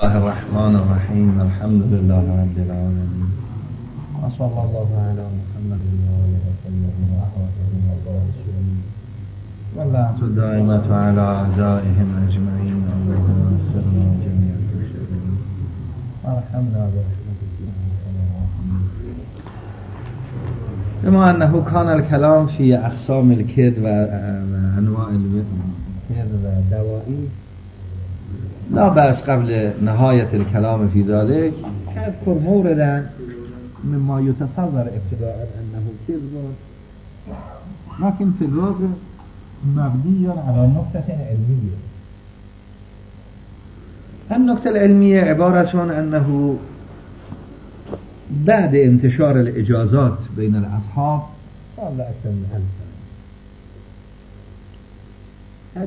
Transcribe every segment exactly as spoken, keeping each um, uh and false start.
الله الرحمن الرحیم الحمد لله رب العالمین و صلی الله علی محمد و آله الطیبین الطاهرین و لعنة الدائمة علی اعدائهم اجمعین اللهم اغفرنا جميع المشرکین وارحمنا برحمتك بما انه كان الكلام في اقسام الكد و انواع الكد و دوائي لا بأس قبل نهاية الكلام في ذلك أذكر موردا مما يتصور ابتداء أنه كذب لكن في الواقع مبني على نقطة علمية. النقطة العلمية عبارة أنه بعد انتشار الإجازات بين الأصحاب قبل أكثر من ألف سنة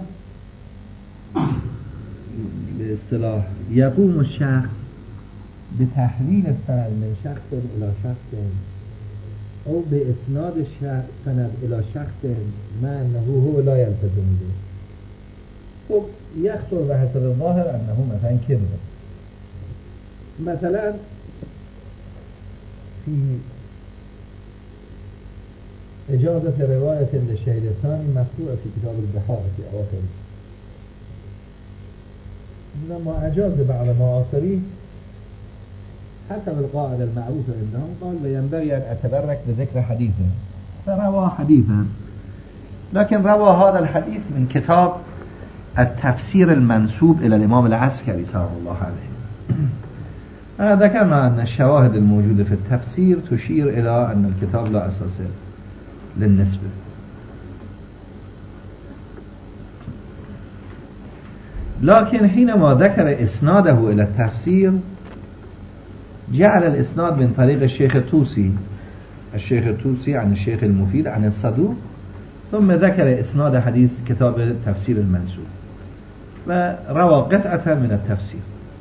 باصطلاح يقوم الشخص بتحويل السند من شخص إلى شخص أو بإسناد السند إلى شخص ما أنه هو لا يلتزم به. خب يخطر بحسب الظاهر أنه مثلا كذب. مثلا في إجازة رواية للشهيد الثاني مكتوبة في كتاب البحار في أواخره، لما أجاز بعض معاصريه حسب القاعدة المعروفة عندهم قال وينبغي أن أتبرك بذكر حديثه فروى حديثا، لكن روى هذا الحديث من كتاب التفسير المنسوب إلى الإمام العسكري سلام الله عليه. ذكرنا أن الشواهد الموجودة في التفسير تشير إلى أن الكتاب لا أساس للنسبة. لكن حينما ذكر إسناده إلى التفسير جعل الإسناد من طريق الشيخ الطوسي الشيخ الطوسي عن الشيخ المفيد عن الصدوق، ثم ذكر إسناد حديث كتاب التفسير المنسوب وروى قطعة من التفسير.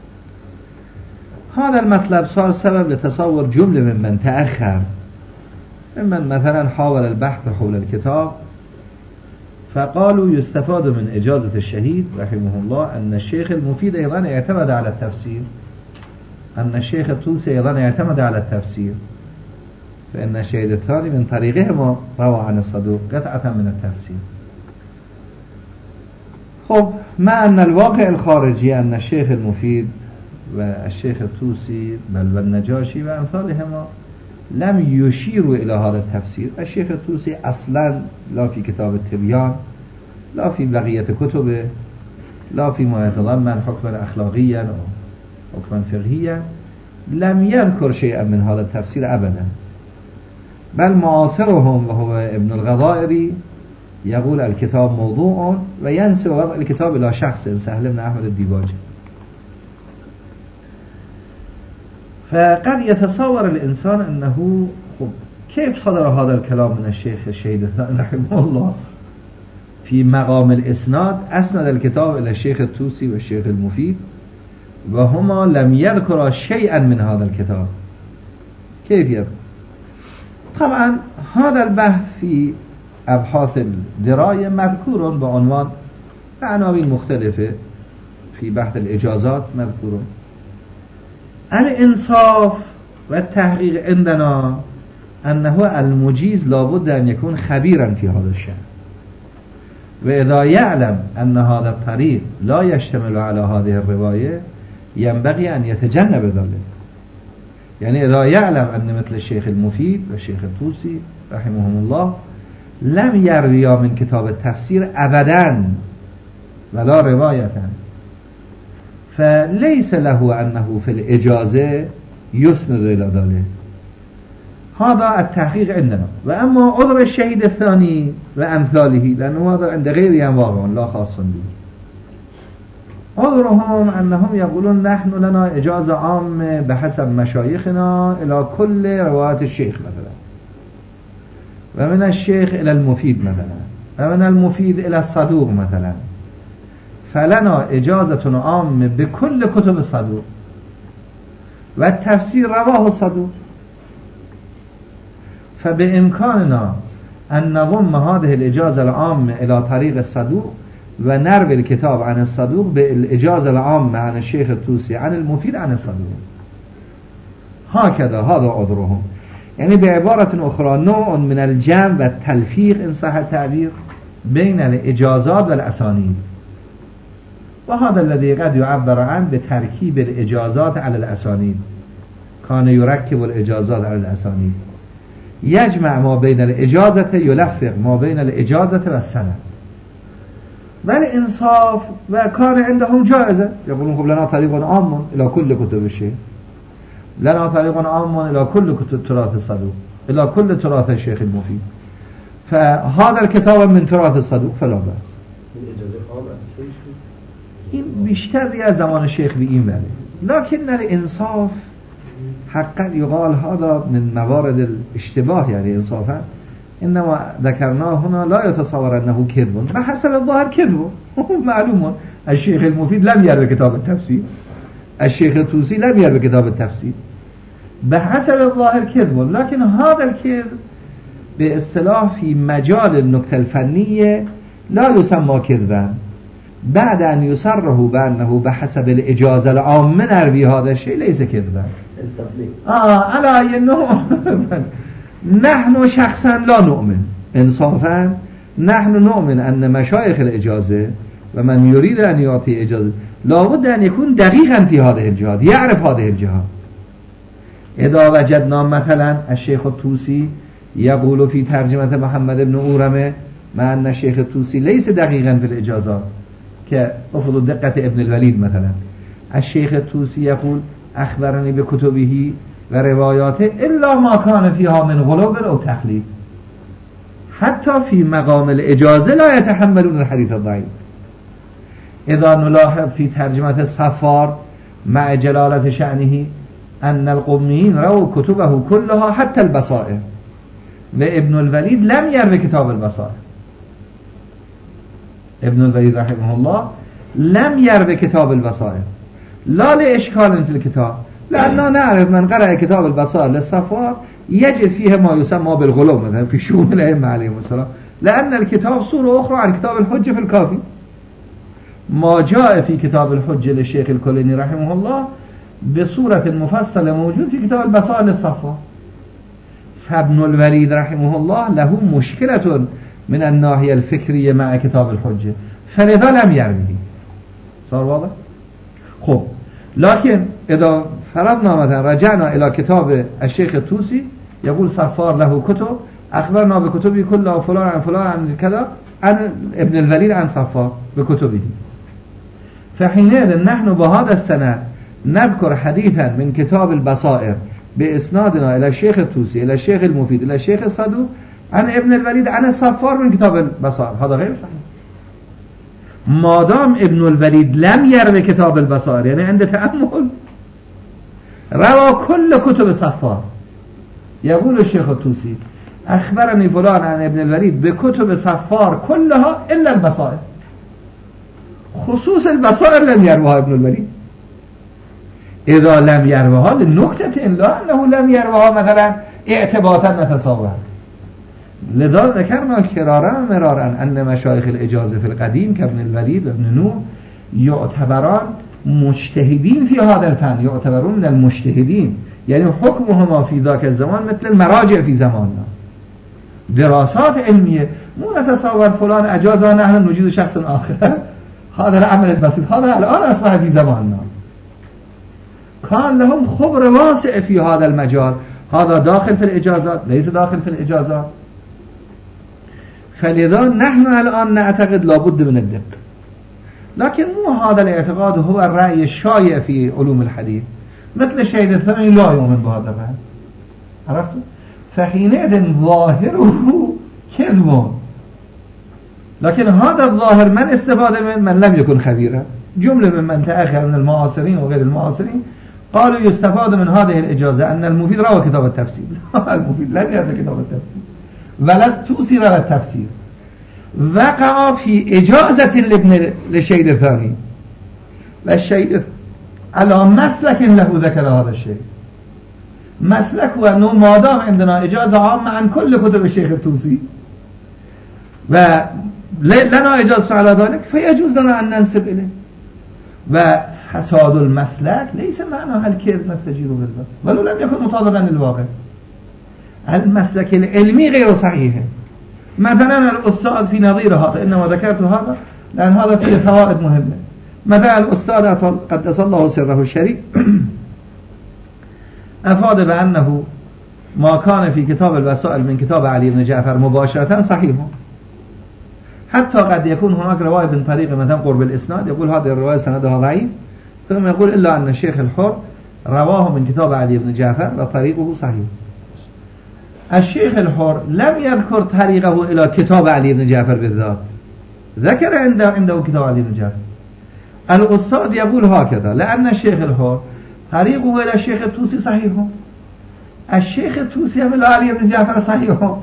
هذا المطلب صار سبب لتصور جملة ممن تأخر، ممن مثلا حاول البحث حول الكتاب فقالوا يستفاد من إجازة الشهيد رحمه الله أن الشيخ المفيد أيضا اعتمد على التفسير، أن الشيخ الطوسي أيضا اعتمد على التفسير، فإن الشهيد الثاني من طريقهما روى عن الصدوق قطعة من التفسير. خب مع أن الواقع الخارجي أن الشيخ المفيد والشيخ الطوسي بل والنجاشي وأمثالهما لم يشيروا إلى هذا التفسير. الشيخ الطوسي أصلا لا في كتاب التبيان لا في بقية كتبه لا فيما يتضمن حكما أخلاقيا أو حكما فقهيا لم يذكر شيئا من هذا التفسير أبدا، بل معاصرهم وهو ابن الغضائري يقول الكتاب موضوع وينسب وضع الكتاب إلى شخص سهل بن أحمد الديباجي. فقد يتصور الإنسان أنه خب كيف صدر هذا الكلام من الشيخ الشهيد الثاني رحمه الله في مقام الإسناد أسند الكتاب إلى الشيخ الطوسي والشيخ المفيد وهما لم يذكر شيئا من هذا الكتاب، كيف يذكر؟ طبعا هذا البحث في أبحاث الدراية مذكور بعنوان بعناوين مختلفة، في بحث الإجازات مذكور. الإنصاف والتحقيق عندنا أنه المجيز لابد أن يكون خبيرا في هذا الشأن، وإذا يعلم أن هذا الطريق لا يشتمل على هذه الرواية ينبغي أن يتجنب ذلك. يعني إذا يعلم أن مثل الشيخ المفيد والشيخ الطوسي رحمهم الله لم يرويا من كتاب التفسير أبدا ولا رواية، فليس له أنه في الإجازة يسند إلى ذلك. هذا التحقيق عندنا. وأما عذر الشهيد الثاني وأمثاله لأنه هذا عند غير واقع لا خاص به، عذرهم أنهم يقولون نحن لنا إجازة عامة بحسب مشايخنا إلى كل رواية الشيخ مثلا، ومن الشيخ إلى المفيد مثلا، ومن المفيد إلى الصدوق مثلا، فلنا إجازة عامة بكل كتب الصدوق والتفسير رواه الصدوق، فبإمكاننا أن نضم هذه الإجازة العامة إلى طريق الصدوق و نروي الكتاب عن الصدوق بالإجازة العامة عن الشيخ الطوسي عن المفيد عن الصدوق. هكذا هذا عذرهم. يعني بعبارة أخرى نوع من الجمع والتلفيق إن صح التعبير بين الإجازات والأسانيد، وهذا الذي قد يعبر عنه بتركيب الإجازات على الأسانيد. كان يركب الإجازات على الأسانيد، يجمع ما بين الإجازة، يلفق ما بين الإجازة والسند. والإنصاف وكان عندهم جائزة، يقولون خب لنا طريق عام إلى كل كتب الشيخ، لنا طريق عام إلى كل كتب تراث الصدوق، إلى كل تراث الشيخ المفيد، فهذا الكتاب من تراث الصدوق فلا بأس. این بیشتر از زمان الشيخ بإين بله. لكن الإنصاف حقا يقال هذا من موارد الاشتباه، يعني إنصافا إنما ذكرناه هنا لا يتصور أنه كذب، بحسب الظاهر كذب معلوم. الشيخ المفيد لم يروي كتاب التفسير، الشيخ الطوسي لم يروي كتاب التفسير، بحسب الظاهر كذب. لكن هذا الكذب باصطلاح في مجال النكتة الفنية لا يسمى كذبا، بعد أن يصره بأنه بحسب الإجازة العامة نروي هذا الشيء ليس كذبا. آه على أي نوع. نحن شخصا لا نؤمن إنصافا، نحن نؤمن أن مشايخ الإجازة ومن يريد أن يعطي إجازة لابد أن يكون دقيقا في هذه الجهات، يعرف هذه الجهات. إذا وجدنا مثلا الشيخ الطوسي يقول في ترجمة محمد بن أورمه مع أن الشيخ الطوسي ليس دقيقا في الإجازات كأفضل دقة ابن الوليد مثلا، الشيخ الطوسي يقول أخبرني بكتبه ورواياته إلا ما كان فيها من غلو أو تخليف، حتى في مقام الإجازة لا يتحملون الحديث الضعيف. إذا نلاحظ في ترجمة الصفار مع جلالة شأنه أن القميين رووا كتبه كلها حتى البصائر، وابن الوليد لم يروي كتاب البصائر. ابن الوليد رحمه الله لم يروي كتاب البصائر، لا لإشكال في الكتاب، لأننا نعرف من قرأ كتاب البصائر للصفار يجد فيه ما يسمى بالغلو مثلا في شؤون الأئمة عليهم السلام، لأن الكتاب صورة أخرى عن كتاب الحجة في الكافي. ما جاء في كتاب الحجة للشيخ الكليني رحمه الله بصورة مفصلة موجود في كتاب البصائر للصفار. فابن الوليد رحمه الله له مشكلة من الناحية الفكرية مع كتاب الحجة، فلذا لم يرويه. صار واضح؟ خب لكن إذا فرضنا مثلا رجعنا إلى كتاب الشيخ الطوسي يقول صفار له كتب أخبرنا بكتبه كلها فلان عن فلان عن كذا، عن ابن الوليد عن صفار بكتبه، فحينئذ نحن بهذا السنة نذكر حديثا من كتاب البصائر بإسنادنا إلى الشيخ الطوسي إلى الشيخ المفيد إلى الشيخ الصدوق عن ابن الوليد عن الصفار من كتاب البصائر، هذا غير صحيح. ما دام ابن الوليد لم يروي كتاب البصائر يعني عند تأمل روى كل كتب الصفار، يقول الشيخ الطوسي أخبرني فلان عن ابن الوليد بكتب صفار كلها إلا البصائر، خصوص البصائر لم يروها ابن الوليد. إذا لم يروها للنكتة لا أنه لم يروها مثلا اعتباطا نتصورا. لذا ذكرنا كرارا مرارا أن مشايخ الإجازة في القديم كابن الوليد وابن نور يعتبران مجتهدين في هذا الفن، يعتبرون من المجتهدين، يعني حكمهما في ذاك الزمان مثل المراجع في زماننا، دراسات علمية. مو نتصور فلان أجازة نحن نجيز شخص آخر، هذا العمل البسيط هذا الآن أصبح في زماننا. كان لهم خبر واسع في هذا المجال، هذا داخل في الإجازات ليس داخل في الإجازات. فلذا نحن الآن نعتقد لابد من الدقة، لكن مو هذا الاعتقاد هو الرأي الشائع في علوم الحديث، مثل الشيء الثاني لا يؤمن بهذا الرأي، عرفت؟ فحينئذ ظاهره كذب، لكن هذا الظاهر من استفاد من من لم يكن خبيرا. جملة من من تأخر من المعاصرين وغير المعاصرين قالوا يستفاد من هذه الإجازة أن المفيد روى كتاب التفسير. المفيد لم يروي كتاب التفسير ولا الطوسي روى التفسير، وقع في إجازة لابن للشيء الثاني، والشيء على مسلك له ذكر هذا الشيء. مسلك وأنه ما دام عندنا إجازة عامة عن كل كتب الشيخ الطوسي لنا اجازه على ذلك فيجوز لنا ان ننسب اليه. و فساد المسلك ليس معناها الكذب نستجير بالله ولو لم يكن مطابقا للواقع. المسلك العلمي غير صحيح. مثلا الاستاذ في نظير هذا، انما ذكرت هذا لان هذا فيه فوائد مهمه. مثلا الاستاذ قدس الله سره الشريف افاد بانه ما كان في كتاب الوسائل من كتاب علي بن جعفر مباشرة صحيح، حتى قد يكون هناك رواية من طريق مثلا قرب الإسناد يقول هذه الرواية سندها ضعيف، ثم يقول إلا أن الشيخ الحر رواه من كتاب علي بن جعفر وطريقه صحيح. الشيخ الحر لم يذكر طريقه إلى كتاب علي بن جعفر بالذات، ذكر عنده عنده كتاب علي بن جعفر. الأستاذ يقول هكذا لأن الشيخ الحر طريقه إلى الشيخ الطوسي صحيح، الشيخ الطوسي من علي بن جعفر صحيح،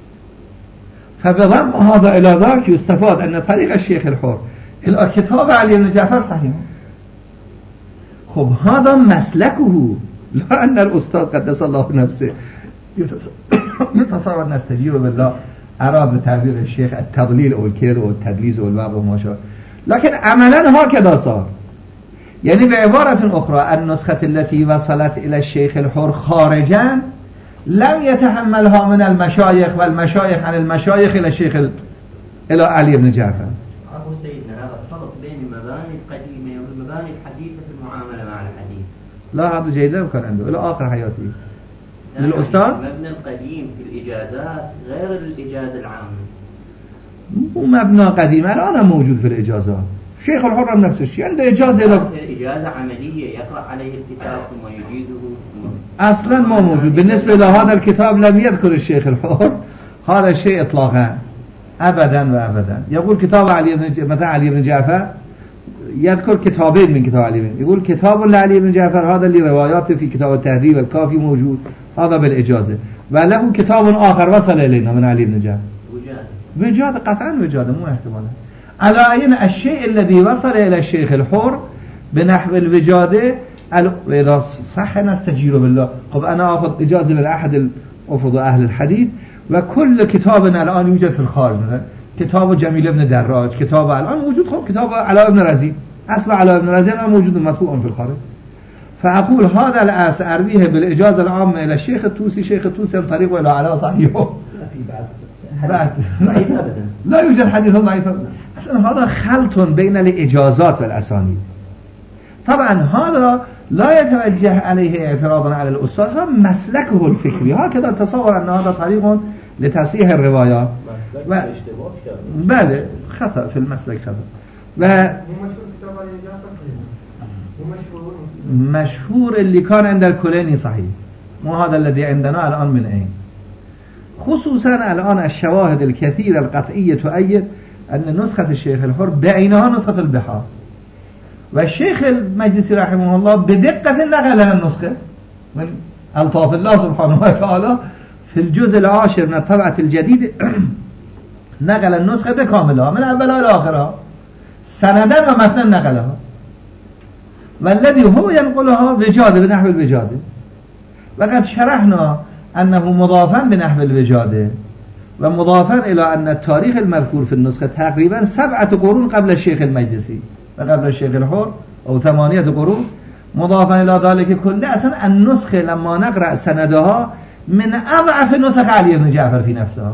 فبضم هذا إلى ذاك يستفاد أن طريق الشيخ الحر إلى كتاب علي بن جعفر صحيح. خب هذا مسلكه، لا أن الأستاذ قدس الله نفسه يتصور نستجير بالله أراد بتعبير الشيخ التضليل أو الكير أو التدليس أو الباب وما شابه، لكن عملا هكذا صار. يعني بعبارة أخرى النسخة التي وصلت إلى الشيخ الحر خارجا لم يتحملها من المشايخ والمشايخ عن المشايخ إلى الشيخ ال... إلى علي بن جعفر. أبو سيدنا هذا الفرق بين المباني القديمة والمباني الحديثة في المعاملة مع الحديث. لا هذا جيدا وكان عنده إلى آخر حياته. للأستاذ المبنى القديم في الإجازات غير الإجازة العامة. مو مبنى قديم الآن موجود في الإجازات. شيخ الحر نفس الشيء عنده إجازة له. إجازة عملية يقرأ عليه الكتاب ثم يجيزه. أصلا ما موجود. بالنسبة لهذا الكتاب لم يذكر الشيخ الحر هذا الشيء إطلاقا أبدا وأبدا. يقول كتاب علي بن مثلا علي بن جعفر يذكر كتابين من كتاب علي بن، يقول كتاب لعلي بن جعفر هذا اللي رواياته في كتاب التهذيب الكافي موجود هذا بالإجازة، وله كتاب آخر وصل إلينا من علي بن جعفر وجادة قطعا وجادة مو احتمالا. على أين الشيء الذي وصل إلى الشيخ الحر بنحو الوجادة إذا صح نستجير بالله. طب أنا أخذ إجازة من أحد أفضل أهل الحديث وكل كتابنا الآن يوجد في الخارج، كتاب جميل بن دراج كتاب الآن موجود، خب كتاب علاء بن رزين أصل علاء بن رزين موجود مطبوع في الخارج. فأقول هذا الأصل أرويه بالإجازة العامة إلى الشيخ الطوسي، شيخ الطوسي بطريقه إلى علاء صحيح بعد لا يوجد حديث ضعيف. أصلا هذا خلط بين الإجازات والأسانيد. طبعا هذا لا يتوجه عليه اعتراضا على الأستاذ، هذا مسلكه الفكري، هكذا تصور أن هذا طريق لتصحيح الروايات و... بله خطأ في المسلك خطأ. و... مشهور اللي كان عند الكليني صحيح، مو هذا الذي عندنا الآن من أين. خصوصا الآن الشواهد الكثيرة القطعية تؤيد أن نسخة الشيخ الحر بعينها نسخة البحار، والشيخ المجلسي رحمه الله بدقة نقل النسخة من ألطاف الله سبحانه وتعالى في الجزء العاشر من الطبعة الجديدة نقل النسخة بكاملها من أولها إلى آخرها سندا ومتنا نقلها، والذي هو ينقلها وجادة بنحو الوجادة. وقد شرحنا أنه مضافا بنحو الوجادة ومضافا إلى أن التاريخ المذكور في النسخة تقريبا سبعة قرون قبل الشيخ المجلسي وقبل الشيخ الحر أو ثمانية قرون، مضافا إلى ذلك كله أصلا النسخة لما نقرأ سندها من أضعف نسخ علي بن جعفر في نفسها.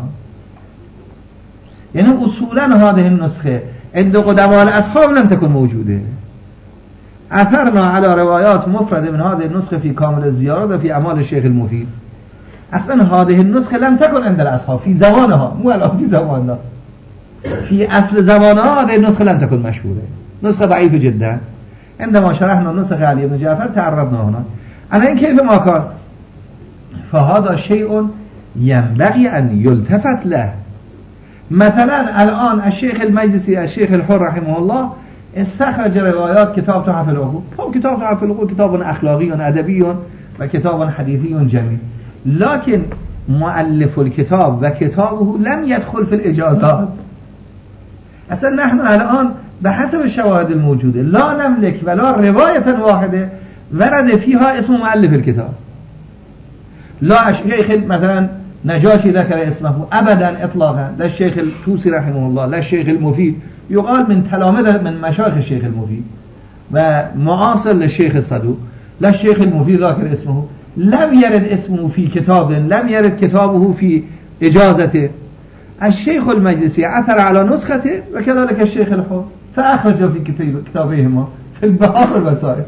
يعني أصولا هذه النسخة عند قدماء الأصحاب لم تكن موجودة. أثرنا على روايات مفردة من هذه النسخة في كامل الزيارة وفي أعمال الشيخ المفيد. أصلا هذه النسخة لم تكن عند الأصحاب في زمانها، مو الآن في زماننا، في أصل زمانها هذه النسخة لم تكن مشهورة، نسخة ضعيفة جدا. عندما شرحنا نسخة علي بن جعفر تعرضنا هنا أنا إن كيف ما كان، فهذا شيء ينبغي أن يلتفت له. مثلا الآن الشيخ المجلسي الشيخ الحر رحمه الله استخرج روايات كتاب تحف العقول، كتاب تحف العقول كتاب أخلاقي أدبي وكتاب حديثي جميل، لكن مؤلف الكتاب وكتابه لم يدخل في الإجازات. أصلا نحن الآن بحسب الشواهد الموجودة لا نملك ولا رواية واحدة ورد فيها اسم مؤلف الكتاب، لا شيخ مثلا نجاشي ذكر اسمه أبدا إطلاقا، لا الشيخ الطوسي رحمه الله لا الشيخ المفيد، يقال من تلامذة من مشايخ الشيخ المفيد ومعاصر للشيخ الصدوق، لا الشيخ المفيد ذكر اسمه، لم يرد اسمه في كتاب، لم يرد كتابه في إجازته. الشيخ المجلسي عثر على نسخته وكذلك الشيخ الحر، فأخرج في كتابهما في البحار والوسائل.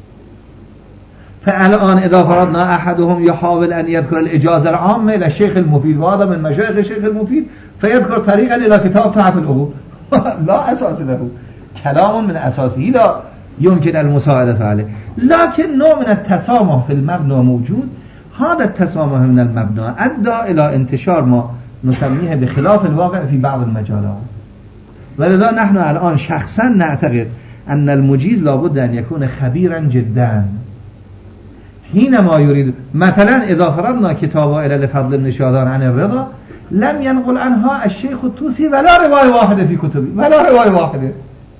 فالآن إذا فرضنا أحدهم يحاول أن يذكر الإجازة العامة إلى الشيخ المفيد وهذا من مشايخ الشيخ المفيد فيذكر طريقا إلى كتاب تحف الأبواب لا أساس له، كلام من أساسه لا يمكن المساعدة عليه، لكن نوع من التسامح في المبنى موجود. هذا التسامح من المبنى أدى إلى انتشار ما نسميه بخلاف الواقع في بعض المجالات. ولذا نحن الآن شخصا نعتقد أن المجيز لابد أن يكون خبيرا جدا حينما يريد. مثلا إذا فرضنا كتابه إلى لفضل بن شادان عن الرضا لم ينقل عنها الشيخ الطوسي ولا رواية واحدة في كتبه، ولا رواية واحدة،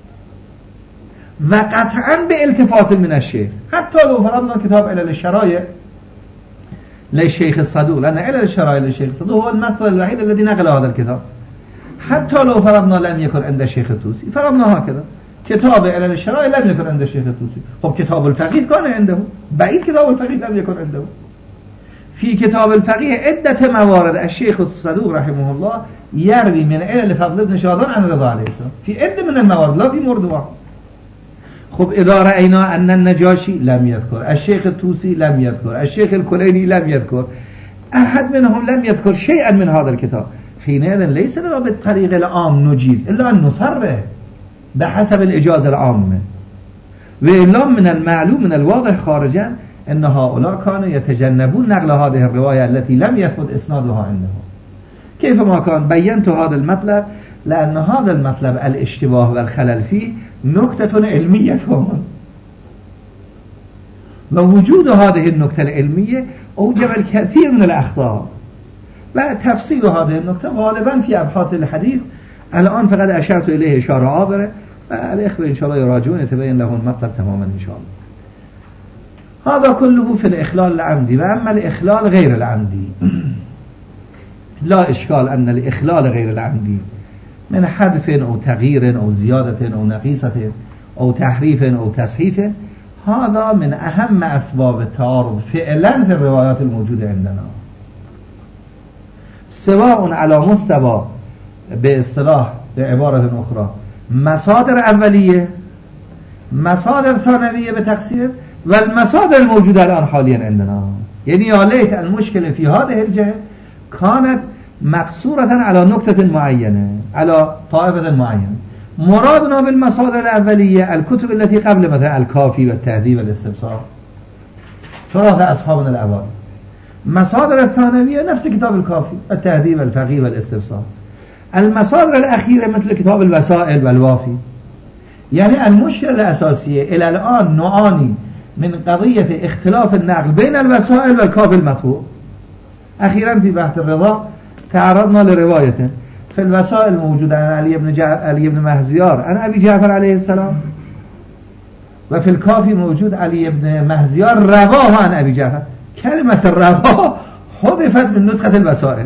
وقطعا بالتفات من الشيخ. حتى لو فرضنا كتاب إلى الشرائع للشيخ الصدوق، لأن إلى الشرائع للشيخ الصدوق هو المصدر الوحيد الذي نقل هذا الكتاب. حتى لو فرضنا لم يكن عند الشيخ الطوسي، فرضنا هكذا كتاب إلى الشرائع لم يكن عند الشيخ الطوسي، طب كتاب الفقيه كان عنده، بعيد كتاب الفقيه لم يكن عنده. في كتاب الفقيه عدة موارد الشيخ الصدوق رحمه الله يروي من إلى لفضل بن شادان عن الرضا عليه السلام في عدة من الموارد، لا في مورد واحد. خب إذا رأينا أن النجاشي لم يذكر، الشيخ الطوسي لم يذكر، الشيخ الكليني لم يذكر، أحد منهم لم يذكر شيئا من هذا الكتاب، حينئذ ليس لنا بالطريق العام نجيز إلا أن نصرح بحسب الإجازة العامة. وإلا من المعلوم من الواضح خارجا أن هؤلاء كانوا يتجنبون نقل هذه الرواية التي لم يثبت إسنادها عندهم. كيفما كان بينت هذا المطلب لأن هذا المطلب الاشتباه والخلل فيه نكتة علمية فهم. ووجود هذه النكتة العلمية أوجب الكثير من الأخطاء، وتفصيل هذه النكتة غالبا في أبحاث الحديث الآن فقد أشرت إليه إشارة عابرة، والإخوة إن شاء الله يراجعون يتبين له المطلب تماما إن شاء الله. هذا كله في الإخلال العمدي. وأما الإخلال غير العمدي لا إشكال أن الإخلال غير العمدي من حذف أو تغيير أو زيادة أو نقيصة أو تحريف أو تصحيف هذا من أهم أسباب التعارض فعلا في الروايات الموجودة عندنا، سواء على مستوى باصطلاح بعبارة أخرى مصادر أولية، مصادر ثانوية بتقسيم، والمصادر الموجودة الآن حاليا عندنا. يعني يا ليت المشكلة في هذه الجهة كانت مقصورة على نقطة معينة، على طائفة معينة. مرادنا بالمصادر الأولية الكتب التي قبل مثلا الكافي والتهذيب والاستبصار ثلاث أصحابنا الأوائل. مصادر الثانوية نفس كتاب الكافي التهذيب والفقيه والاستبصار. المصادر الأخيرة مثل كتاب الوسائل والوافي. يعني المشكلة الأساسية إلى الآن نعاني من قضية اختلاف النقل بين الوسائل والكافي المطبوع. أخيرا في بحث الرضا تعرضنا لرواية في الوسائل موجودة عن علي بن, جع... علي بن مهزيار عن أبي جعفر عليه السلام، وفي الكافي موجود علي بن مهزيار رواه عن أبي جعفر. كلمة الرواه حذفت من نسخة الوسائل،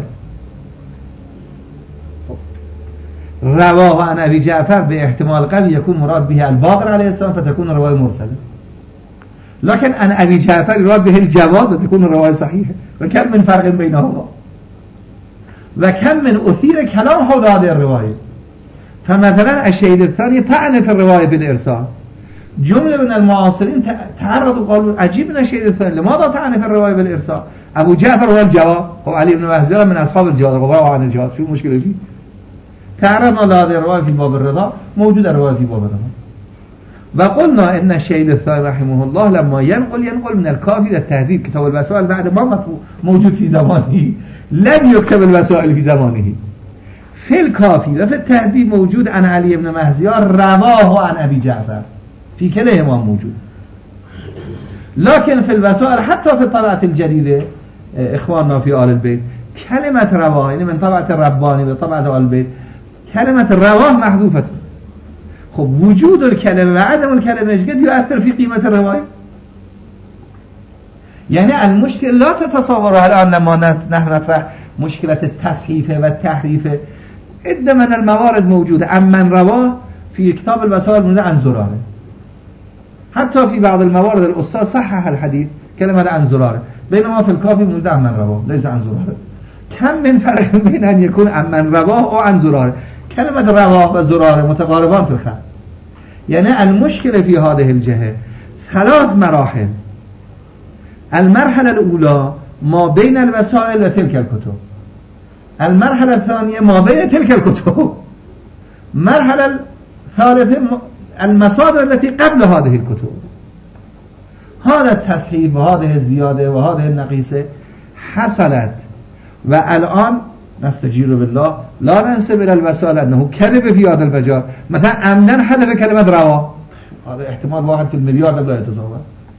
رواه عن أبي جعفر باحتمال قد يكون مراد به الباقر عليه السلام فتكون الرواية مرسلة، لكن عن أبي جعفر يراد به الجواد وتكون الرواية صحيحة. وكم من فرق بينهما، وكم من أثير كلام حول هذه الرواية. فمثلا الشهيد الثاني طعن في الرواية بالإرسال، جملة من المعاصرين تعرضوا قالوا عجيب من الشهيد الثاني لماذا طعن في الرواية بالإرسال؟ أبو جعفر هو الجواد وعلي بن مهزيار من أصحاب الجواد رواه عن الجواد، شو المشكلة فيه؟ تعرضنا لهذه الرواية في باب الرضا، موجودة الرواية في باب الرضا. وقلنا إن الشهيد الثاني رحمه الله لما ينقل ينقل من الكافي والتهذيب كتاب الوسائل بعد ما موجود في زمانه، لم يكتب الوسائل في زمانه. في الكافي وفي التهذيب موجود عن علي بن مهزيار رواه عن أبي جعفر، في كليهما موجود. لكن في الوسائل حتى في الطبعة الجديدة إخواننا في آل البيت كلمة رواه، يعني من طبعة الرباني وطبعة آل البيت كلمة الرواه محذوفة. خب وجود الكلمة وعدم الكلمة ايش قد يؤثر في قيمة الرواية؟ يعني المشكلة لا تتصورها الآن لما نحن نطرح مشكلة التصحيف والتحريف، عدة من الموارد موجودة. أمن رواه في كتاب الوسائل موجود عن زراره، حتى في بعض الموارد الأستاذ صحح الحديث كلمة عن زراره، بينما في الكافي موجود أمن رواه ليس عن زراره. كم من فرق بين أن يكون أمن رواه أو عن زراره؟ كلمة رواه و زراره متقاربان في الخط. يعني المشكلة في هذه الجهة ثلاث مراحل. المرحلة الأولى ما بين الوسائل وتلك الكتب، المرحلة الثانية ما بين تلك الكتب، المرحلة الثالثة المصادر التي قبل هذه الكتب. هذا التصحيف وهذه الزيادة وهذه النقيصة حصلت، والآن نستجير بالله لا ننسب إلى الوسائل أنه كذب في هذا المجال. مثلا عمدا حذف كلمة رواه، هذا احتمال واحد في المليار لا يتصور.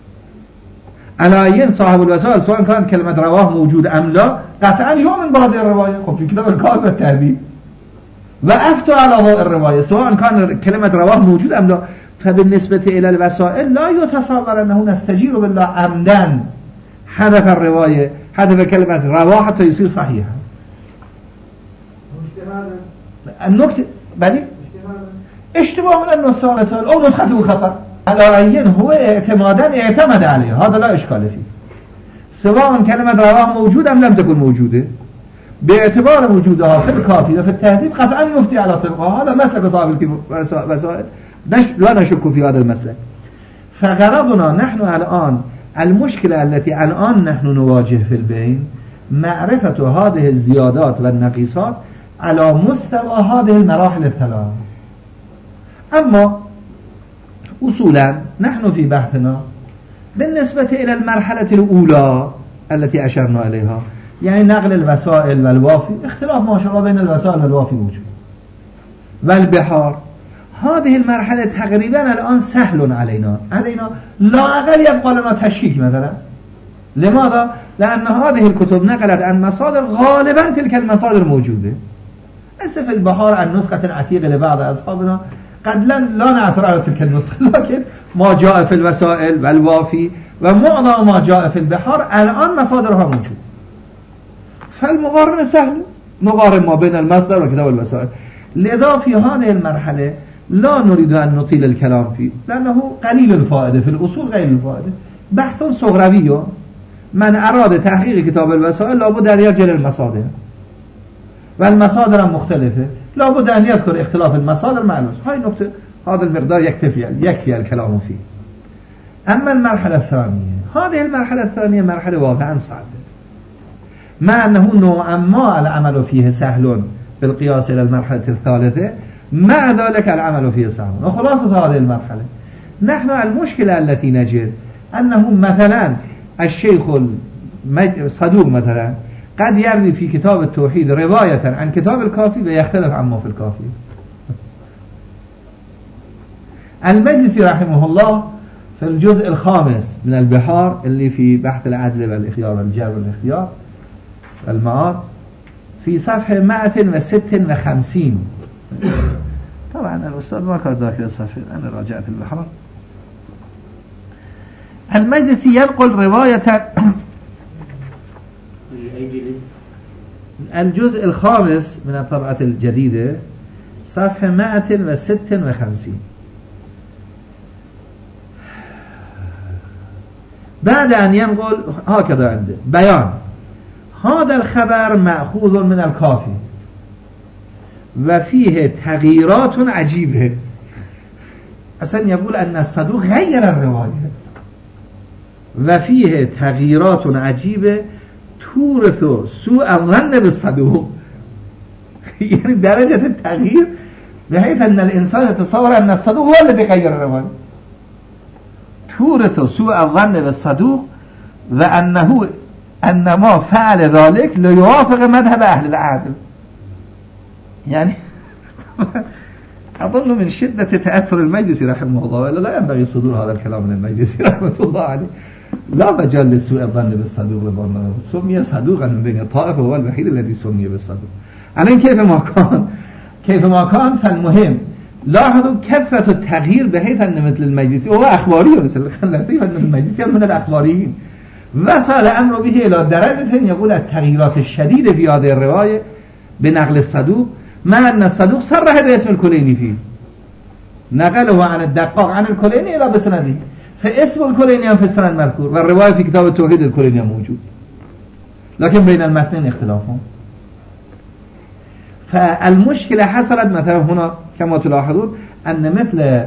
على صاحب الوسائل سواء كان كلمة رواه موجود أم لا قطعا يؤمن بهذه الرواية. خب في كتاب الكافي والتهذيب وأفتى على هذه الرواية سواء كان كلمة رواه موجود أم لا. فبالنسبة إلى الوسائل لا يتصور أنه نستجير بالله عمدا حذف الرواية، حذف كلمة رواه حتى يصير صحيحا. النكتة بلي اشتباه من النصارى رسول أو نسخته خطأ على أين هو اعتمادا اعتمد عليه، هذا لا إشكال فيه، سواء كلمة رواه موجودة أم لم تكن موجودة. باعتبار وجودها في الكافي وفي التهذيب قطعا يفتي على طبقها. هذا مسلك صاحب الوسائل لا نشك في هذا المسلك. فغرضنا نحن الآن المشكلة التي الآن نحن نواجه في البين معرفة هذه الزيادات والنقيصات على مستوى هذه المراحل الثلاث. أما أصولا نحن في بحثنا بالنسبة إلى المرحلة الأولى التي أشرنا إليها، يعني نقل الوسائل والوافي، اختلاف ما شاء الله بين الوسائل والوافي موجود، والبحار. هذه المرحلة تقريبا الآن سهل علينا علينا لا أقل يبقى لنا تشكيك مثلا. لماذا؟ لأن هذه الكتب نقلت عن مصادر غالبا تلك المصادر موجودة. بس في البحار عن نسخة عتيقة لبعض أصحابنا قد لا نعثر على تلك النسخة، لكن ما جاء في الوسائل والوافي ومعظم ما جاء في البحار الآن مصادرها موجودة. فالمقارنة سهل، نقارن ما بين المصدر وكتاب الوسائل. لذا في هذه المرحلة لا نريد أن نطيل الكلام فيه لأنه قليل الفائدة في الأصول، قليل الفائدة، بحث صغروي. من أراد تحقيق كتاب الوسائل لابد أن يرجع للمصادر، والمصادر مختلفة، لابد أن يذكر اختلاف المصادر مع الوسائل. هاي النقطة، هذا المقدار يكتفي يكفي الكلام فيه. أما المرحلة الثانية، هذه المرحلة الثانية مرحلة واقعا صعبة، مع أنه نوعا ما العمل فيه سهل بالقياس إلى المرحلة الثالثة، مع ذلك العمل فيه صعب. وخلاصة هذه المرحلة نحن المشكلة التي نجد أنه مثلا الشيخ الصدوق مثلا قد يروي في كتاب التوحيد رواية عن كتاب الكافي ويختلف عما في الكافي. المجلسي رحمه الله في الجزء الخامس من البحار اللي في بحث العدل والإخيار والجار والإخيار المعاد في صفحة مئة وستة وخمسين، طبعا الأستاذ ما كان ذاكر الصفحة، أنا راجعت البحار. المجلسي ينقل رواية الجزء الخامس من الطبعة الجديدة صفحة مئة وستة وخمسين. بعد أن ينقل هكذا عنده بيان هذا الخبر مأخوذ من الكافي وفيه تغييرات عجيبة. أصلا يقول أن الصدوق غير الرواية، وفيه تغييرات عجيبة تورث سوء الظن بالصدوق. يعني درجة التغيير بحيث أن الإنسان يتصور أن الصدوق هو الذي غير الرواية. تورث سوء الظن بالصدوق وأنه أن ما فعل ذلك ليوافق مذهب أهل العدل. يعني أظن من شدة تأثر المجلس رحمه الله، ولا لا ينبغي صدور هذا الكلام من المجلس رحمه الله عليه. لا مجال لسوء الظن بالصدوق، سمي صدوقا من بين الطائفة، هو الوحيد الذي سمي بالصدوق. على كيف ما كان كيف ما كان فالمهم لاحظوا كثرة التغيير بحيث أن مثل المجلسي وهو أخباري مثل الخلافي، أن المجلسي من الأخباريين وصل الأمر به إلى درجة يقول التغييرات الشديدة في هذه الرواية بنقل الصدوق مع أن الصدوق صرح باسم الكليني فيه، نقله عن الدقاق عن الكليني إلى بسنده، فاسم الكليني في السند مذكور والرواية في كتاب التوحيد الكليني موجود، لكن بين المتنين اختلافهم. فالمشكلة حصلت مثلا هنا كما تلاحظون أن مثل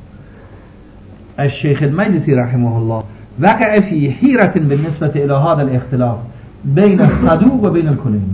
الشيخ المجلسي رحمه الله وقع في حيرة بالنسبة إلى هذا الاختلاف بين الصدوق وبين الكليني،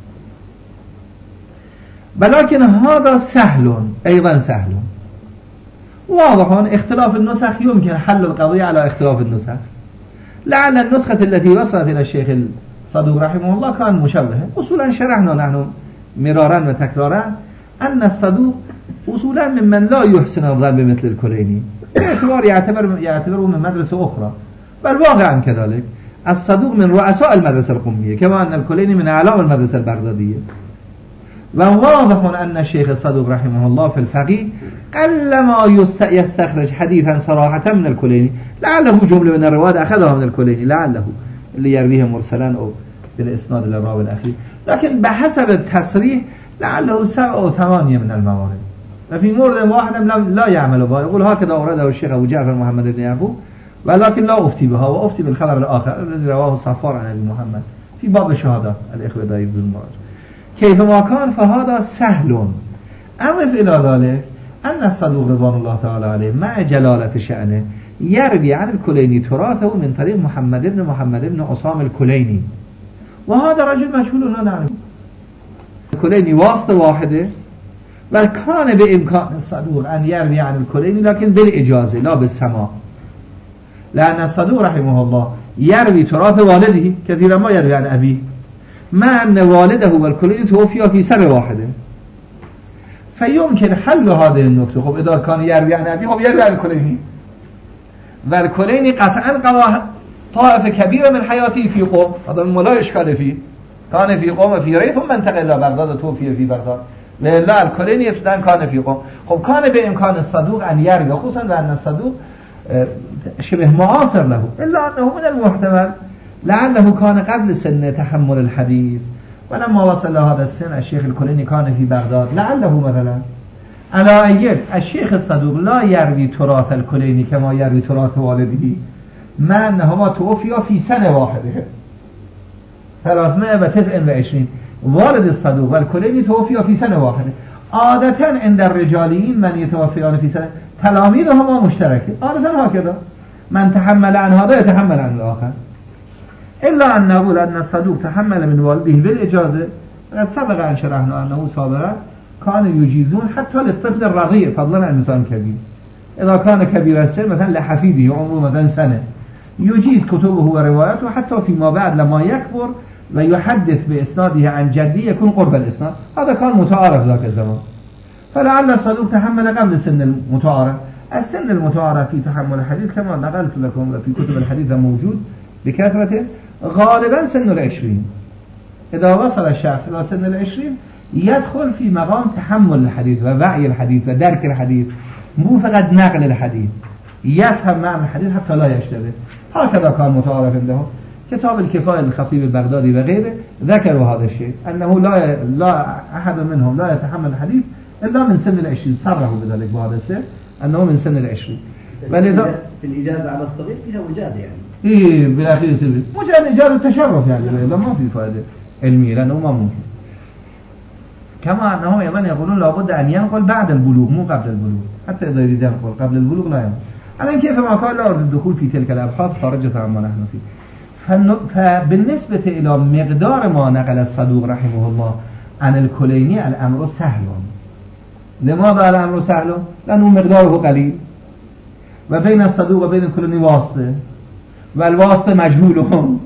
ولكن هذا سهل أيضا سهل واضح. اختلاف النسخ يمكن حل القضية على اختلاف النسخ، لعل النسخة التي وصلت إلى الشيخ الصدوق رحمه الله كان مشبهة. أصولا شرحنا نحن مرارا وتكرارا أن الصدوق أصولا ممن لا يحسن الظن بمثل الكليني، باعتبار يعتبر يعتبره من مدرسة أخرى، بل واقعا كذلك الصدوق من رؤساء المدرسة القمية كما أن الكليني من أعلام المدرسة البغدادية. وواضح أن الشيخ الصدوق رحمه الله في الفقيه قلما يستخرج حديثا صراحة من الكليني، لعله جملة من الروايات أخذها من الكليني، لعله اللي يرويه مرسلا أو بالإسناد إلى الراوي الأخير، لكن بحسب التصريح لعله سبع أو ثمانية من الموارد، وفي مورد واحد لا يعمل بها، يقول هكذا أورده الشيخ أبو جعفر محمد بن يعقوب، ولكن لا أفتي بها وأفتي بالخبر الآخر الذي رواه الصفار عن أبي محمد في باب الشهادة الإخوة دايب المراجع. كيفما كان فهذا سهل. أضف إلى ذلك أن الصدوق رضوان الله تعالى عليه مع جلالة شأنه يروي عن الكليني تراثه من طريق محمد بن محمد بن عصام الكليني، وهذا رجل مشهور لا نعرفه. الكليني واسطة واحدة، بل كان بإمكان الصدوق أن يروي عن الكليني لكن بالإجازة لا بالسماع، لأن الصدوق رحمه الله يروي تراث والده كثيرا ما يروي عن أبيه، مع أن والده والكليني توفي في سنة واحدة، فيمكن حل هذه النقطة. خب إذا كان يروي عن أبيه خب يروي عن الكليني، والكليني قطعا قضى طائفة كبيرة من حياته في قوم، هذا ما لا إشكال فيه، كان في قوم في ريف ثم انتقل إلى بغداد توفي في بغداد، لا الكليني ابتداء كان في قوم. خب كان بإمكان الصدوق أن يروي، خصوصا لأن الصدوق شبه معاصر له، إلا أنه من المحتمل لعله كان قبل سن تحمل الحديث، ولما وصل هذا السن الشيخ الكليني كان في بغداد، لعله مثلا على أيد الشيخ الصدوق لا يروي تراث الكليني كما يروي تراث والده، مع أنهما توفيا في سنة واحدة ثلاثمائة وتسعة وعشرين، والد الصدوق والكليني توفيا في سنة واحدة. عادة عند الرجاليين من يتوفيان في سنة تلاميذهما مشتركة، عادة هكذا، من تحمل عن هذا يتحمل عن الآخر، إلا أن نقول أن الصدوق تحمل من والده بالإجازة. قد سبق أن شرحنا أنه سابقا كانوا يجيزون حتى للطفل الرضيع فضلا عن الإنسان كبير، إذا كان كبير السن مثلا لحفيده عمره مثلا سنة يجيز كتبه ورواياته حتى فيما بعد لما يكبر ويحدث بإسناده عن جدي يكون قرب الإسناد، هذا كان متعارف ذاك الزمان. فلعل الصدوق تحمل قبل سن المتعارف. السن المتعارف في تحمل الحديث كما نقلت لكم في كتب الحديث موجود بكثرة، غالبا سن العشرين. إذا وصل الشخص إلى سن العشرين يدخل في مقام تحمل الحديث ووعي الحديث ودرك الحديث، مو فقط نقل الحديث، يفهم معنى الحديث حتى لا يشتبه. هكذا كان متعارف عندهم. كتاب الكفاية للخطيب البغدادي وغيره ذكروا هذا الشيء، أنه لا لا أحد منهم لا يتحمل الحديث إلا من سن العشرين، صرحوا بذلك بهذا السن أنه من سن العشرين. فلذا في الإجازة على الصغير فيها وجادة يعني. إيه بالأخير يصير مجرد إجازة تشرف يعني، إذا ما في فائدة علمية لأنه ما ممكن. كما أنهم يمن يقولون لابد أن ينقل بعد البلوغ مو قبل البلوغ، حتى إذا يريد ينقل قبل البلوغ لا ينقل. على كيف ما قال لا الدخول في تلك الأبحاث خارجة عما نحن فيه. فبالنسبة إلى مقدار ما نقل الصدوق رحمه الله عن الكليني الأمر سهل. لماذا الأمر سهل؟ لأنه مقداره قليل، وبين الصدوق وبين الكليني واسطة، والواسطة مجهولهم.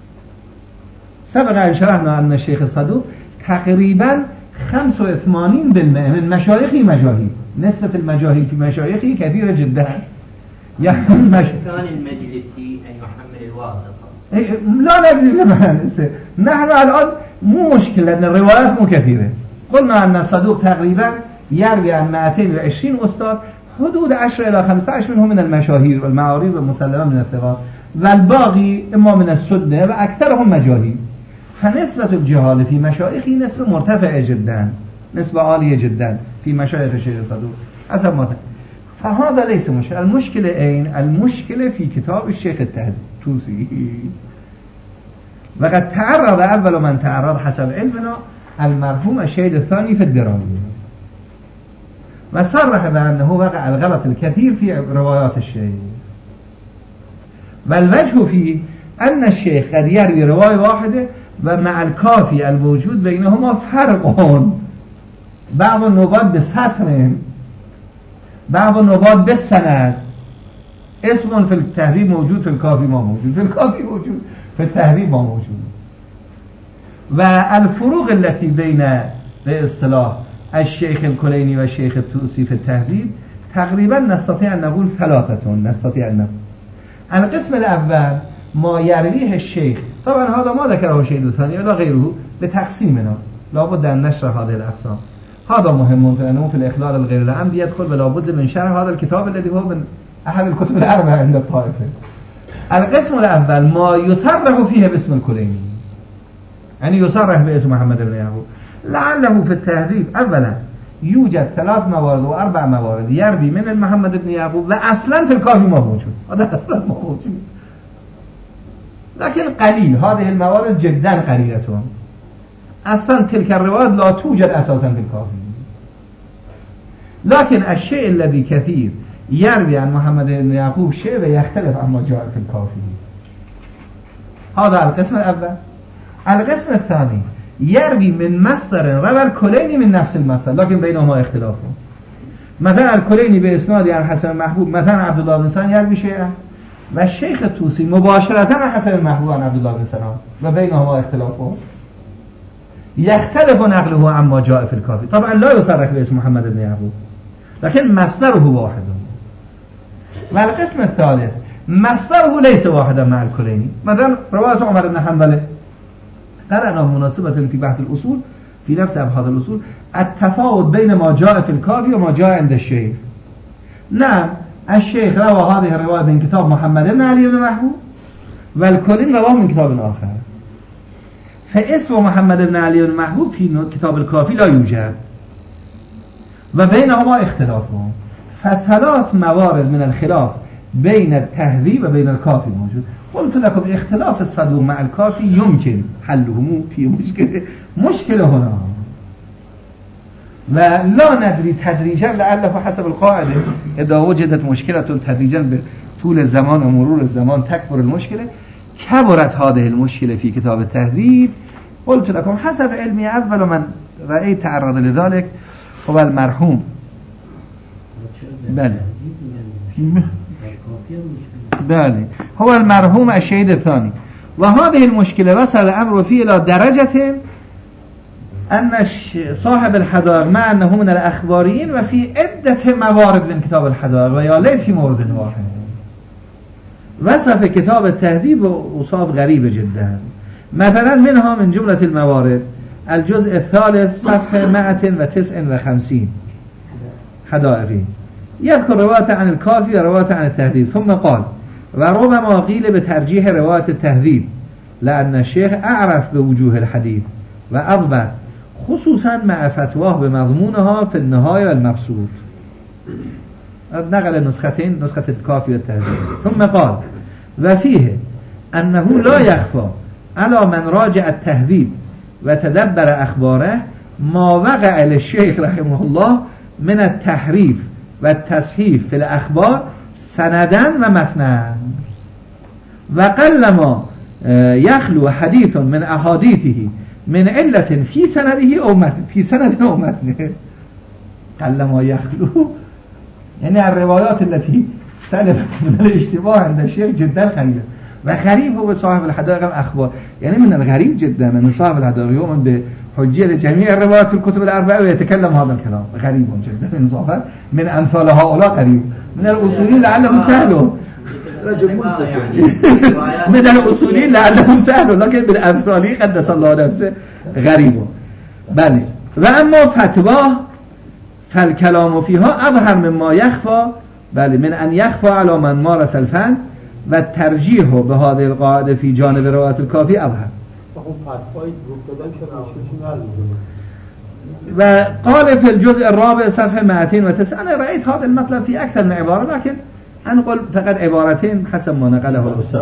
سبق أن شرحنا أن الشيخ الصدوق تقريبا خمسة وثمانين بالمئة من مشايخه مجاهيل، نسبة المجاهيل في مشايخه كثيرة جدا. يعني مش كان المجلسي أن يحمل الواسطة. لا ندري نحن الآن مو مشكلة لأن الروايات مو كثيرة. قلنا أن الصدوق تقريبا يروي عن مئتين وعشرين أستاذ، حدود عشرة إلى خمسة عشر منهم من المشاهير والمعاريف والمسلمة من الثقات، و الباقی اما من السنه و اکثرهم مجاهی. فنسبة الجهال في مشایخ نسبة مرتفع جدا، نسبة عالية جدا في مشايخ الشيخ صدوق حسب ما. فهذا ليس مشكلة. المشكلة أين؟ المشكلة في كتاب الشيخ الطوسي. وقد تعرض أول من تعرض حسب علمنا المرحوم الشهيد الثاني في الدراوي، وصرح بأنه وقع الغلط الكثير في روايات الشيخ. والوجه فيه أن الشيخ قد يروي رواية واحدة ومع الكافي الموجود بينهما فرق، بعض النبات بالسطر، بعض النبات بالسند. اسم في التهذيب موجود، في الكافي ما موجود، في الكافي موجود، في التهذيب ما موجود. والفروق التي بين باصطلاح الشيخ الكليني والشيخ الطوسي في التهذيب تقريبا نستطيع أن نقول ثلاثة. نستطيع أن نقول القسم الأول ما يرويه الشيخ، طبعا هذا ما ذكره الشيخ الثاني ولا غيره لتقسيمنا، لابد أن نشرح هذه الأقسام. هذا مهم لأنه في الإخلال الغير العمد يدخل ولا بد من شرح هذا الكتاب الذي هو من أحد الكتب الأربعة عند الطائفة. القسم الأول ما يصرح فيه باسم الكليني، يعني يصرح باسم محمد بن يعقوب، لعله في التهذيب أولا يوجد ثلاث موارد وأربع موارد يروي من محمد بن يعقوب وأصلا في الكافي ما موجود، هذا أصلا ما موجود، لكن قليل. هذه الموارد جدا قليلة، أصلا تلك الروايات لا توجد أساسا في الكافي. لكن الشيء الذي كثير يروي عن محمد بن يعقوب شيء يختلف عما جاء في الكافي. هذا القسم الأول. القسم الثاني يروي من مصدر روى الكليني من نفس المصدر لكن بينهما اختلاف. مثلا الكليني بإسناد عن حسن المحبوب مثلا عبد الله بن سلام يروي شيئا، و الشيخ الطوسي مباشرة عن حسن المحبوب عن عبد الله بن سلام و بينهما اختلاف. يختلف نقله عما جاء في الكافي. طبعا لا يصرح باسم محمد بن يعقوب لكن مصدره واحد. والقسم الثالث مصدره ليس واحدا مع الكليني. مثلا رواية عمر بن حنبل قرأنا مناسبة في بحث الأصول في نفس أبحاث الأصول التفاوت بين ما جاء في الكافي وما جاء عند الشيخ. نعم الشيخ روى هذه الرواية من كتاب محمد بن علي بن محبوب والكليني رواه من كتاب آخر، فاسم محمد بن علي بن محبوب في كتاب الكافي لا يوجد وبينهما اختلاف. فثلاث موارد من الخلاف بين التهذيب وبين الكافي موجود. قلت لكم اختلاف الصدوق مع الكافي يمكن حله، مو في مشكلة مشكلة هنا، ولا ندري تدريجا لعله حسب القاعدة إذا وجدت مشكلة تدريجا بطول الزمان ومرور الزمان تكبر المشكلة. كبرت هذه المشكلة في كتاب التهذيب. قلت لكم حسب علمي أول من رأيت تعرض لذلك هو المرحوم بله بله هو المرحوم الشهيد الثاني. وهذه المشكلة وصل الأمر فيه إلى درجة أن صاحب الحدائق مع أنه من الأخباريين وفي عدة موارد من كتاب الحدائق ويا ليت في مورد واحد وصف كتاب التهذيب وصاف غريبة جدا. مثلا منها من جملة الموارد الجزء الثالث صفحة مئة وتسعة وخمسين حدائقي يذكر رواية عن الكافي ورواية عن التهذيب ثم قال وربما قيل بترجيح رواية التهذيب لأن الشيخ أعرف بوجوه الحديث وأضبط خصوصا مع فتواه بمضمونها في النهاية والمقصود. نقل النسختين نسخة الكافي والتهذيب. ثم قال وفيه أنه لا يخفى على من راجع التهذيب وتدبر أخباره ما وقع للشيخ رحمه الله من التحريف والتصحيف في الأخبار سندا ومتنا، وقلما يخلو حديث من أحاديثه من علة في سنده أو متن في سند أو متنه. قلما يخلو يعني الروايات التي سلبت من الاشتباه عند الشيخ جدا قليلة. وغريب هو صاحب الحدائق الأخبار، يعني من الغريب جدا أن صاحب الحدائق يؤمن بحجية جميع الروايات في الكتب الأربعة ويتكلم هذا الكلام. غريب جدا إنصافا من أمثال هؤلاء قريب. من الأصولين لعله سهل رجل من الأصولين لعله سهل لكن من أمثاله قدس الله نفسه غريب. بله. وأما فتواه فالكلام فيها أظهر مما يخفى بله من أن يخفى على من مارس الفن و ترجیح به هذه القاعده فی جانب روایت الکافی اظهر. و قال في الجزء الرابع صفحة مئتين وتسعة أنا رأيت هذا المطلب في أكثر من عبارة لكن أنقل فقط عبارتين حسب ما نقله الأستاذ.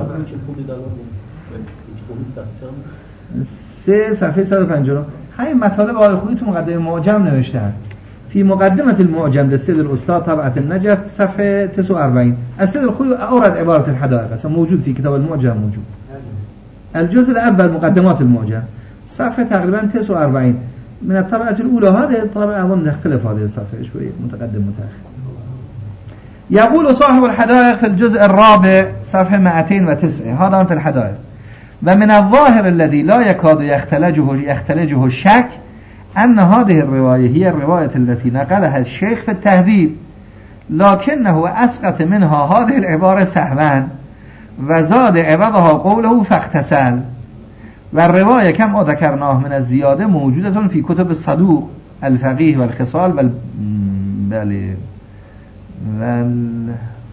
سه صفحه صد و پنجاه همین مطالب آقای خویی تو مقدمه معجم نوشتن. في مقدمة المعجم للسيد الأستاذ طبعة النجف صفحة تسعة وأربعين. السيد الخوي أورد عبارة الحدائق موجود في كتاب المعجم موجود. الجزء الأول مقدمات المعجم صفحة تقريبا تسعة وأربعين من الطبعة الأولى. هذه الطبعة أظن تختلف هذه الصفحة شوية متقدم متأخر. يقول صاحب الحدائق في الجزء الرابع صفحة مئتين وتسعة هذا في الحدائق. ومن الظاهر الذي لا يكاد يختلجه يختلجه الشك أن هذه الرواية هي الرواية التي نقلها الشيخ في التهذيب لكنه أسقط منها هذه العبارة سهوا وزاد عوضها قوله فاغتسل. والرواية كما ذكرناه من الزيادة موجودة في كتب الصدوق الفقيه والخصال وال بل وال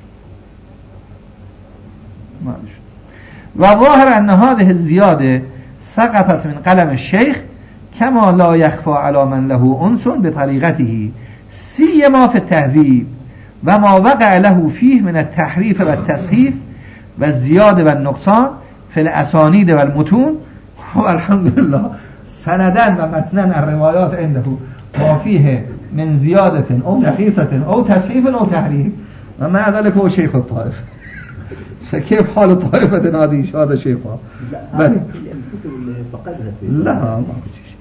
وظاهر أن هذه الزيادة سقطت من قلم الشيخ كما لا يخفى على من له أنس بطريقته سيما في التهذيب وما وقع له فيه من التحريف والتصحيف والزيادة والنقصان في الأسانيد والمتون. والحمد لله سندان ومتنا الروايات عنده ما فيه من زيادة أو نقيصة أو تصحيف أو تحريف ومع ذلك هو شيخ الطائف. فكيف حال طائفة هذه هذا شيخها؟ لا الكتب اللي فقدها فيه لا ما فيش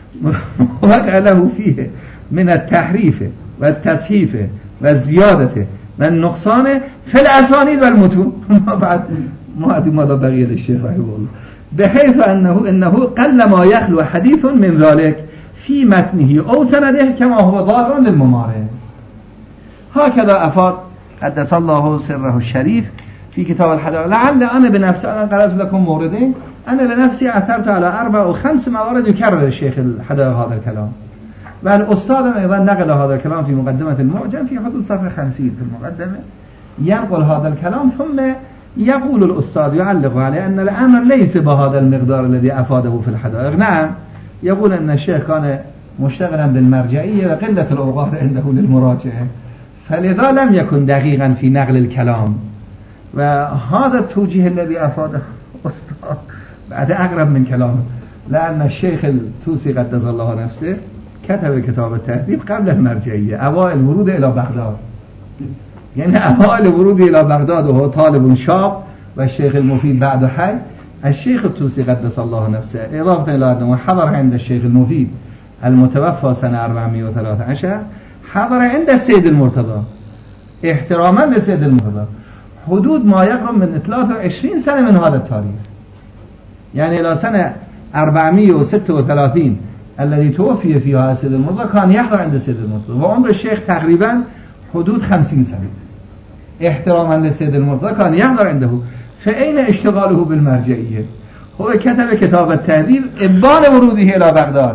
وقع له فيه من التحريف والتصحيف والزيادة والنقصان في الأسانيد والمتون. ما بعد ما أدري ماذا بقي للشيخ رحمه الله بحيث أنه إنه قل ما يخلو حديث من ذلك في متنه أو سنده كما هو ضار للممارس. هكذا أفاد قدس الله سره الشريف في كتاب الحدائق. لعل أنا بنفسي أنا قرأت لكم موردين أنا بنفسي أثرت على أربع أو خمس موارد يكرر الشيخ الحدائق هذا الكلام. والأستاذ أيضا نقل هذا الكلام في مقدمة المعجم في حدود صفحة خمسين في المقدمة ينقل هذا الكلام ثم يقول الأستاذ يعلق عليه أن الأمر ليس بهذا المقدار الذي أفاده في الحدائق. نعم يقول أن الشيخ كان مشتغلا بالمرجعية وقلة الأوقات عنده للمراجعة فلذا لم يكن دقيقا في نقل الكلام. وهذا التوجيه الذي أفاده أستاذ بعد أقرب من كلامه لأن الشيخ التوسي قدس الله نفسه كتب كتاب التهذيب قبل المرجعية أوائل ورود إلى بغداد يعني أوائل ورود إلى بغداد وهو طالب شاب والشيخ المفيد بعد حي. الشيخ التوسي قدس الله نفسه إضافة إلى أنه حضر عند الشيخ المفيد المتوفى سنة أربعمائة وثلاثة عشر حضر عند السيد المرتضى احتراما للسيد المرتضى حدود ما يقرب من ثلاثة وعشرين سنة من هذا التاريخ يعني إلى سنة أربعمائة وستة وثلاثين الذي توفي فيها السيد المرتضى كان يحضر عند السيد المرتضى وعمر الشيخ تقريبا حدود خمسين سنة احتراما للسيد المرتضى كان يحضر عنده. فأين اشتغاله بالمرجعية؟ هو كتب كتاب التهذيب إبان وروده إلى بغداد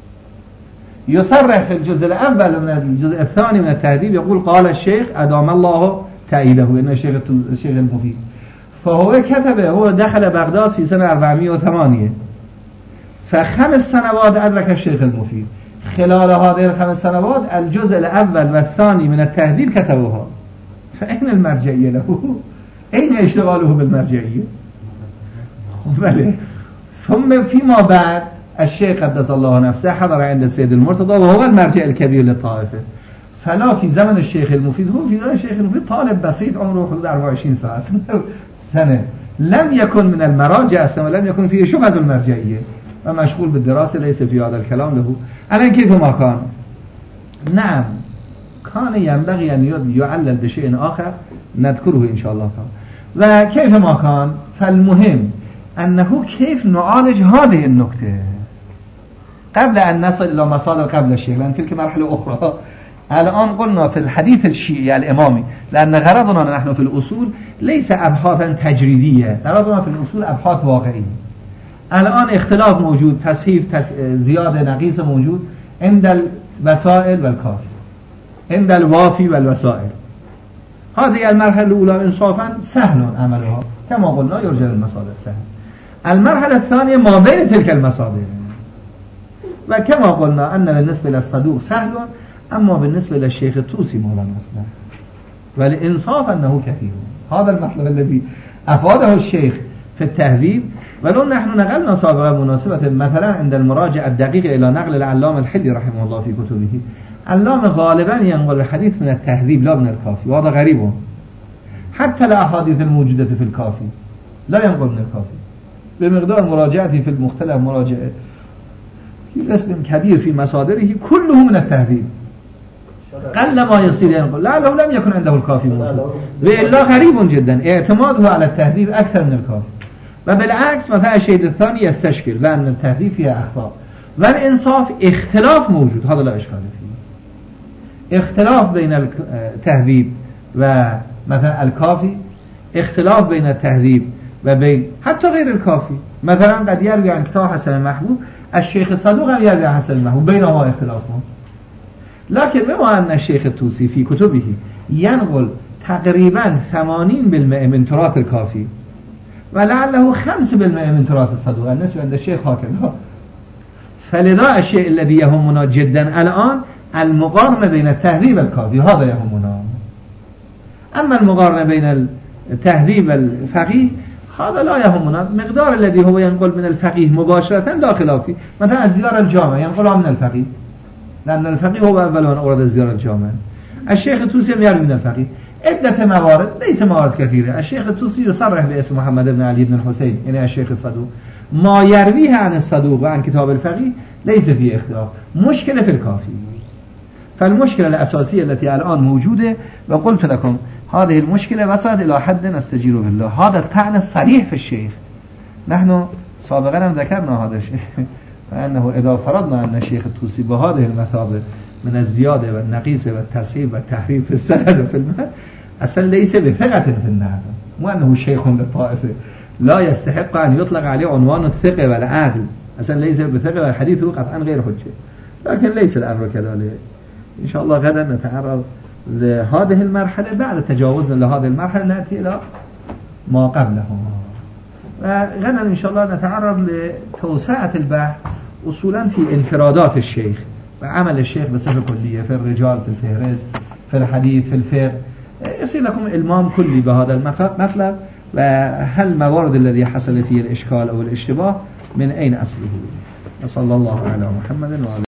يصرح في الجزء الأول من الجزء الثاني من التهذيب يقول قال الشيخ أدام الله تأييده إن الشيخ الشيخ المفيد. فهو كتبه هو دخل بغداد في سنة أربعمائة وثمانية فخمس سنوات أدرك الشيخ المفيد. خلال هذه الخمس سنوات الجزء الأول والثاني من التهذيب كتبوها. فأين المرجعية له؟ أين اشتغاله بالمرجعية؟ بله. ثم فيما بعد الشيخ قدس الله نفسه حضر عند السيد المرتضى وهو المرجع الكبير للطائفة. فلا في زمن الشيخ المفيد هو في زمن الشيخ المفيد طالب بسيط عمره حدود أربعة وعشرين سنة لم يكن من المراجع أصلا ولم يكن فيه شبهة المرجعية ومشغول بالدراسة ليس في هذا الكلام له. الآن كيف ما كان؟ نعم كان ينبغي أن يعلل بشيء آخر نذكره إن شاء الله تعالى. وكيف ما كان فالمهم أنه كيف نعالج هذه النكتة قبل أن نصل إلى مصادر قبل الشيخ لأن تلك مرحلة أخرى. الآن قلنا في الحديث الشيعي الإمامي لأن غرضنا نحن في الأصول ليس أبحاثا تجريدية غرضنا في الأصول أبحاث واقعية. الآن اختلاف موجود تصحيف تس... زيادة نقيصة موجود عند الوسائل والكافي عند الوافي والوسائل. هذه المرحلة الأولى إنصافا سهل عملها كما قلنا يرجى المصادر سهل. المرحلة الثانية ما بين تلك المصادر، وكما قلنا أن بالنسبة للصدوق سهل، أما بالنسبة للشيخ الطوسي مولا مسلم والإنصاف أنه كثير. هذا المطلب الذي أفاده الشيخ في التهذيب. ولو نحن نقلنا سابقا مناسبة مثلا عند المراجع الدقيق إلى نقل العلامة الحلي رحمه الله في كتبه، علامة غالبا ينقل الحديث من التهذيب لا من الكافي، وهذا غريب حتى الأحاديث الموجودة في الكافي لا ينقل من الكافي بمقدار مراجعته في المختلف مراجعة في قسم كبير في مصادره كله من التهذيب، قل ما يصير ينقل لا لو لم يكن عنده الكافي موجود، وإلا غريب جدا اعتماده على التهذيب أكثر من الكافي. وبالعكس مثلا الشيء الثاني يستشكل لأن التهذيب فيها أخطاء، والإنصاف اختلاف موجود، هذا لا إشكال فيه. اختلاف بين التهذيب ومثلا الكافي، اختلاف بين التهذيب وبين حتى غير الكافي. مثلا قد يروي عن كتاب حسن المحبوب الشيخ الصدوق هم يروي عن حسن المحبوب، بينهما اختلاف موجود. لكن بما أن الشيخ الطوسي في كتبه ينقل تقريبا ثمانين بالمئة من تراث الكافي ولعله خمسة بالمئة من تراث الصدوق، النسبة عند الشيخ هكذا. فلذا الشيء الذي يهمنا جدا الآن المقارنة بين التهذيب والكافي، هذا يهمنا. أما المقارنة بين التهذيب والفقيه هذا لا يهمنا. مقدار الذي هو ينقل من الفقيه مباشرة لا خلاف فيه. مثلا الزيارة الجامعة ينقلها من الفقيه لأن الفقيه هو أول من أورد الزيارة الجامعة. الشيخ الطوسي يروي من الفقيه عدة موارد، ليس موارد كثيرة. الشيخ الطوسي يصرح باسم محمد بن علي بن الحسين يعني الشيخ الصدوق، ما يرويه عن الصدوق وعن كتاب الفقيه ليس فيه اختلاف. مشكلة في الكافي. فالمشكلة الأساسية التي الآن موجودة، وقلت لكم هذه المشكلة وصلت إلى حد نستجير بالله. هذا الطعن الصريح في الشيخ. نحن سابقا ذكرنا هذا الشيء، فأنه إذا فرضنا أن الشيخ الطوسي بهذه المثابة من الزيادة والنقيصة والتصحيح والتحريف في السند وفي المتن أصلا ليس بثقة في النهضة، وأنه شيخ للطائفة لا يستحق أن يطلق عليه عنوان الثقة والعدل، أصلا ليس بثقة والحديثه قطعا غير حجة. لكن ليس الأمر كذلك. إن شاء الله غدا نتعرض لهذه المرحلة. بعد تجاوزنا لهذه المرحلة نأتي إلى ما قبله. غدا إن شاء الله نتعرض لتوسعة البحث أصولا في انفرادات الشيخ وعمل الشيخ بصفة كلية في الرجال في الفهرس في الحديث في الفقه، يصير لكم إلمام كلي بهذا المطلب، وهل الموارد الذي حصل فيه الإشكال أو الاشتباه من أين أصله. وصلى الله على محمد وعلى